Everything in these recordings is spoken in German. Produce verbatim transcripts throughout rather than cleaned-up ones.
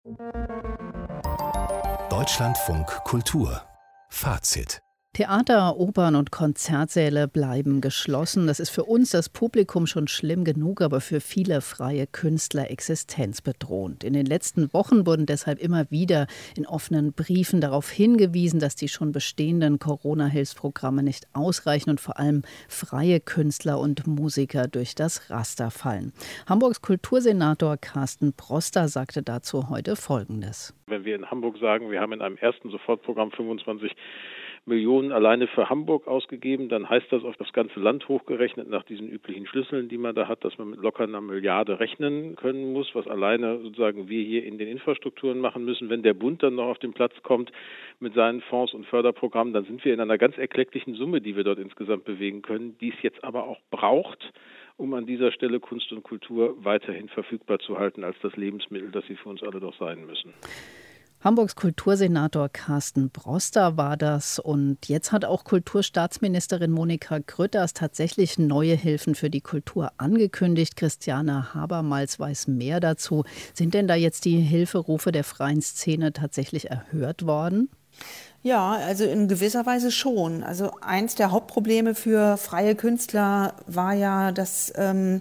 Deutschlandfunk Kultur Fazit. Theater, Opern und Konzertsäle bleiben geschlossen. Das ist für uns, das Publikum, schon schlimm genug, aber für viele freie Künstler existenzbedrohend. In den letzten Wochen wurden deshalb immer wieder in offenen Briefen darauf hingewiesen, dass die schon bestehenden Corona-Hilfsprogramme nicht ausreichen und vor allem freie Künstler und Musiker durch das Raster fallen. Hamburgs Kultursenator Carsten Broster sagte dazu heute Folgendes. Wenn wir in Hamburg sagen, wir haben in einem ersten Sofortprogramm fünfundzwanzig Millionen alleine für Hamburg ausgegeben, dann heißt das auf das ganze Land hochgerechnet nach diesen üblichen Schlüsseln, die man da hat, dass man mit locker einer Milliarde rechnen können muss, was alleine sozusagen wir hier in den Infrastrukturen machen müssen. Wenn der Bund dann noch auf den Platz kommt mit seinen Fonds und Förderprogrammen, dann sind wir in einer ganz erklecklichen Summe, die wir dort insgesamt bewegen können, die es jetzt aber auch braucht, um an dieser Stelle Kunst und Kultur weiterhin verfügbar zu halten als das Lebensmittel, das sie für uns alle doch sein müssen. Hamburgs Kultursenator Carsten Broster war das. Und jetzt hat auch Kulturstaatsministerin Monika Grütters tatsächlich neue Hilfen für die Kultur angekündigt. Christiane Habermals weiß mehr dazu. Sind denn da jetzt die Hilferufe der freien Szene tatsächlich erhört worden? Ja, also in gewisser Weise schon. Also eins der Hauptprobleme für freie Künstler war ja, dass ähm,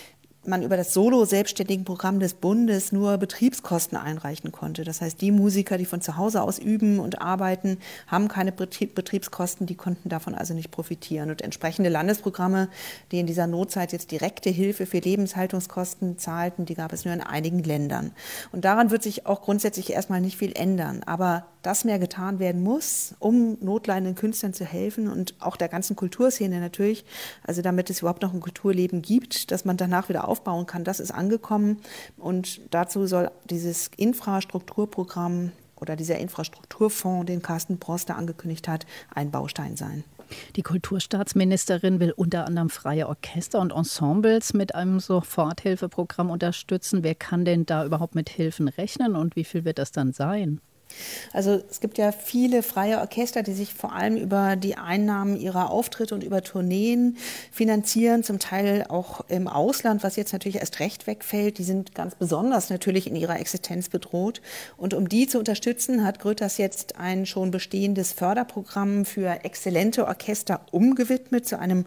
man über das Solo-Selbstständigen-Programm des Bundes nur Betriebskosten einreichen konnte. Das heißt, die Musiker, die von zu Hause aus üben und arbeiten, haben keine Betriebskosten, die konnten davon also nicht profitieren. Und entsprechende Landesprogramme, die in dieser Notzeit jetzt direkte Hilfe für Lebenshaltungskosten zahlten, die gab es nur in einigen Ländern. Und daran wird sich auch grundsätzlich erstmal nicht viel ändern. Aber dass mehr getan werden muss, um notleidenden Künstlern zu helfen und auch der ganzen Kulturszene natürlich, also damit es überhaupt noch ein Kulturleben gibt, dass man danach wieder aufbauen kann, das ist angekommen. Und dazu soll dieses Infrastrukturprogramm oder dieser Infrastrukturfonds, den Carsten Broster angekündigt hat, ein Baustein sein. Die Kulturstaatsministerin will unter anderem freie Orchester und Ensembles mit einem Soforthilfeprogramm unterstützen. Wer kann denn da überhaupt mit Hilfen rechnen und wie viel wird das dann sein? Also es gibt ja viele freie Orchester, die sich vor allem über die Einnahmen ihrer Auftritte und über Tourneen finanzieren, zum Teil auch im Ausland, was jetzt natürlich erst recht wegfällt. Die sind ganz besonders natürlich in ihrer Existenz bedroht. Und um die zu unterstützen, hat Grütters jetzt ein schon bestehendes Förderprogramm für exzellente Orchester umgewidmet zu einem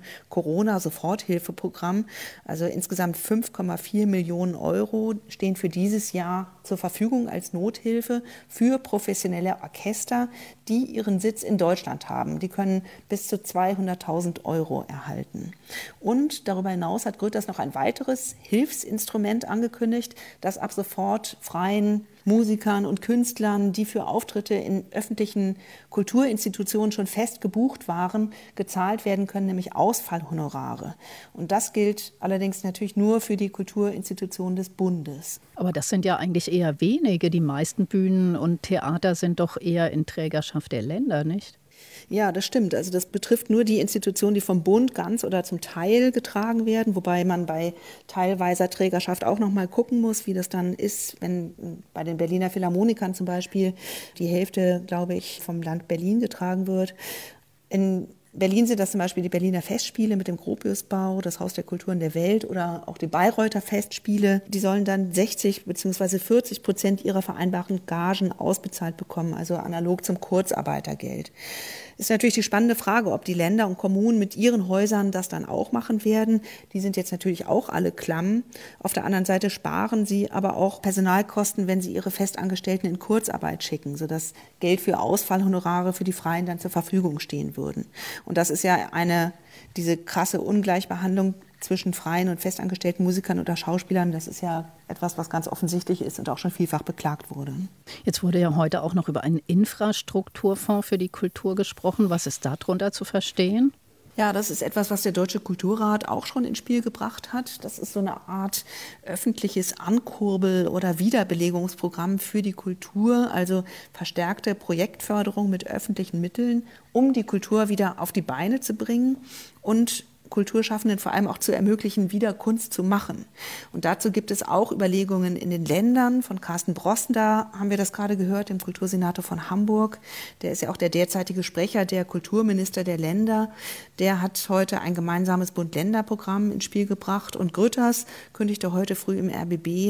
Corona-Soforthilfeprogramm. Also insgesamt fünf Komma vier Millionen Euro stehen für dieses Jahr zur Verfügung als Nothilfe für professionelle Orchester, die ihren Sitz in Deutschland haben. Die können bis zu zweihunderttausend Euro erhalten. Und darüber hinaus hat Grütters noch ein weiteres Hilfsinstrument angekündigt, das ab sofort freien Musikern und Künstlern, die für Auftritte in öffentlichen Kulturinstitutionen schon fest gebucht waren, gezahlt werden können, nämlich Ausfallhonorare. Und das gilt allerdings natürlich nur für die Kulturinstitutionen des Bundes. Aber das sind ja eigentlich eher wenige. Die meisten Bühnen und Theater sind doch eher in Trägerschaft der Länder, nicht? Ja, das stimmt. Also das betrifft nur die Institutionen, die vom Bund ganz oder zum Teil getragen werden, wobei man bei teilweiser Trägerschaft auch noch mal gucken muss, wie das dann ist, wenn bei den Berliner Philharmonikern zum Beispiel die Hälfte, glaube ich, vom Land Berlin getragen wird. In Berlin sind das zum Beispiel die Berliner Festspiele mit dem Gropiusbau, das Haus der Kulturen der Welt oder auch die Bayreuther Festspiele. Die sollen dann sechzig bzw. vierzig Prozent ihrer vereinbarten Gagen ausbezahlt bekommen, also analog zum Kurzarbeitergeld. Ist natürlich die spannende Frage, ob die Länder und Kommunen mit ihren Häusern das dann auch machen werden. Die sind jetzt natürlich auch alle klamm. Auf der anderen Seite sparen sie aber auch Personalkosten, wenn sie ihre Festangestellten in Kurzarbeit schicken, sodass Geld für Ausfallhonorare für die Freien dann zur Verfügung stehen würden. Und das ist ja eine, diese krasse Ungleichbehandlung zwischen freien und festangestellten Musikern oder Schauspielern, das ist ja etwas, was ganz offensichtlich ist und auch schon vielfach beklagt wurde. Jetzt wurde ja heute auch noch über einen Infrastrukturfonds für die Kultur gesprochen. Was ist darunter zu verstehen? Ja, das ist etwas, was der Deutsche Kulturrat auch schon ins Spiel gebracht hat. Das ist so eine Art öffentliches Ankurbel- oder Wiederbelegungsprogramm für die Kultur, also verstärkte Projektförderung mit öffentlichen Mitteln, um die Kultur wieder auf die Beine zu bringen und Kulturschaffenden vor allem auch zu ermöglichen, wieder Kunst zu machen. Und dazu gibt es auch Überlegungen in den Ländern. Von Carsten Broster haben wir das gerade gehört, dem Kultursenator von Hamburg. Der ist ja auch der derzeitige Sprecher der Kulturminister der Länder. Der hat heute ein gemeinsames Bund-Länder-Programm ins Spiel gebracht. Und Grütters kündigte heute früh im R B B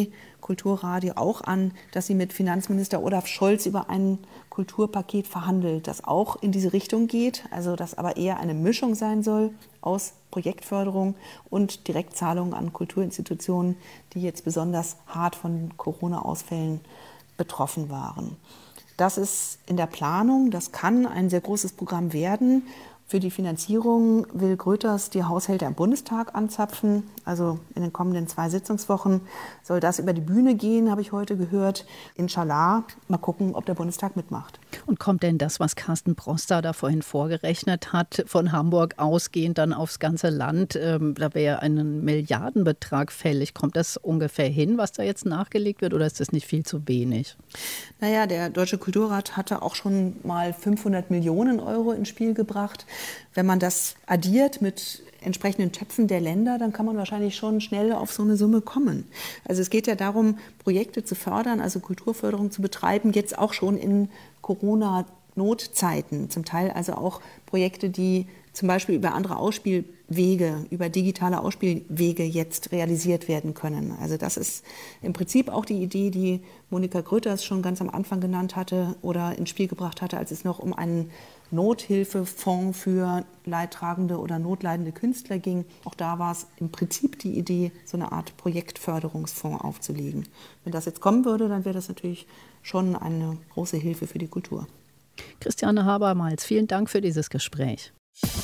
Kulturradio auch an, dass sie mit Finanzminister Olaf Scholz über ein Kulturpaket verhandelt, das auch in diese Richtung geht, also das aber eher eine Mischung sein soll aus Projektförderung und Direktzahlungen an Kulturinstitutionen, die jetzt besonders hart von Corona-Ausfällen betroffen waren. Das ist in der Planung, das kann ein sehr großes Programm werden. Für die Finanzierung will Grütters die Haushälter im Bundestag anzapfen. Also in den kommenden zwei Sitzungswochen soll das über die Bühne gehen, habe ich heute gehört. Inshallah, mal gucken, ob der Bundestag mitmacht. Und kommt denn das, was Carsten Broster da vorhin vorgerechnet hat, von Hamburg ausgehend dann aufs ganze Land? Ähm, da wäre ein Milliardenbetrag fällig. Kommt das ungefähr hin, was da jetzt nachgelegt wird, oder ist das nicht viel zu wenig? Naja, der Deutsche Kulturrat hatte auch schon mal fünfhundert Millionen Euro ins Spiel gebracht. Wenn man das addiert mit entsprechenden Töpfen der Länder, dann kann man wahrscheinlich schon schnell auf so eine Summe kommen. Also es geht ja darum, Projekte zu fördern, also Kulturförderung zu betreiben, jetzt auch schon in Corona-Notzeiten. Zum Teil also auch Projekte, die zum Beispiel über andere Ausspielwege, über digitale Ausspielwege jetzt realisiert werden können. Also das ist im Prinzip auch die Idee, die Monika Grütters schon ganz am Anfang genannt hatte oder ins Spiel gebracht hatte, als es noch um einen Nothilfefonds für leidtragende oder notleidende Künstler ging. Auch da war es im Prinzip die Idee, so eine Art Projektförderungsfonds aufzulegen. Wenn das jetzt kommen würde, dann wäre das natürlich schon eine große Hilfe für die Kultur. Christiane Habermals, vielen Dank für dieses Gespräch.